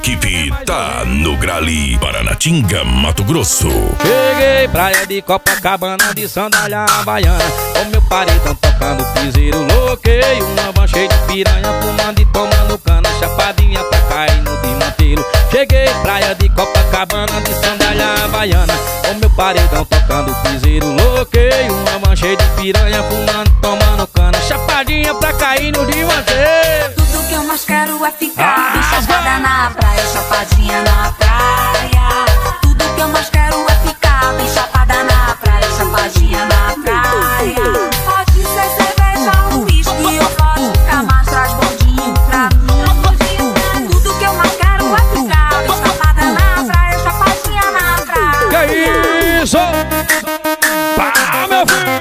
equipe tá no Grali, Paranatinga, Mato Grosso. Cheguei, praia de Copacabana, de sandália havaiana, com meu paredão tocando piseiro, loquei uma van cheia de piranha, fumando e tomando cana, chapadinha pra cair no desmantelo. Cheguei, praia de Copacabana, de sandália havaiana, com meu paredão tocando piseiro, loquei uma van cheia de piranha, fumando e tomando cana, chapadinha pra cair no desmantelo. Tudo que eu mais quero é ficar bem chapada na praia, chapadinha na praia. Tudo que eu mais quero é ficar bem chapada na praia, chapadinha na praia. Pode ser cerveja ou whisky, eu posso ficar mais traz bondinho pra mim. Tudo que eu mais quero é ficar bem chapada na praia, chapadinha na praia. Que é isso? Pá, meu filho!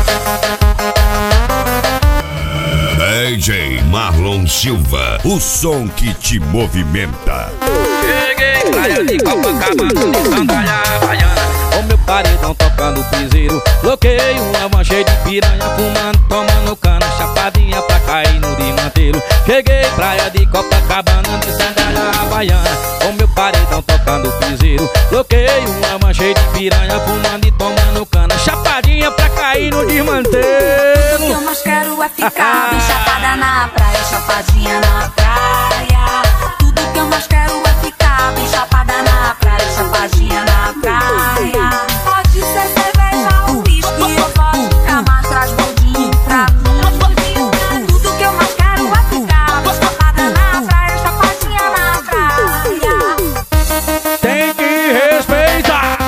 DJ Marlon Silva, o som que te movimenta. Cheguei, praia de Copacabana, de sandália havaiana, com meu paredão tocando piseiro, bloqueei uma van cheia de piranha, fumando, tomando cana, chapadinha pra cair no desmantelo. Cheguei, praia de Copacabana, de sandália havaiana, com meu paredão tocando piseiro, bloqueei uma van cheia de piranha, fumando e tomando cana, chapadinha pra cair no desmantelo. Tudo que eu mais quero é ficar bem chapada na praia, chapadinha na praia. Tudo que eu mais quero é ficar bem chapada na praia, chapadinha na praia. Pode ser cerveja ou whisky, eu posso ficar mais traz bondinho pra mim. Tudo que eu mais quero é ficar bem chapada na praia, chapadinha na praia. Tem que respeitar.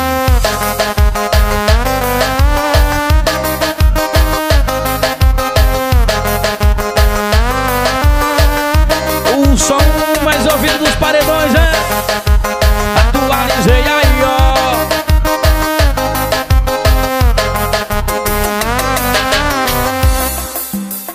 O som mais ouvido dos paredões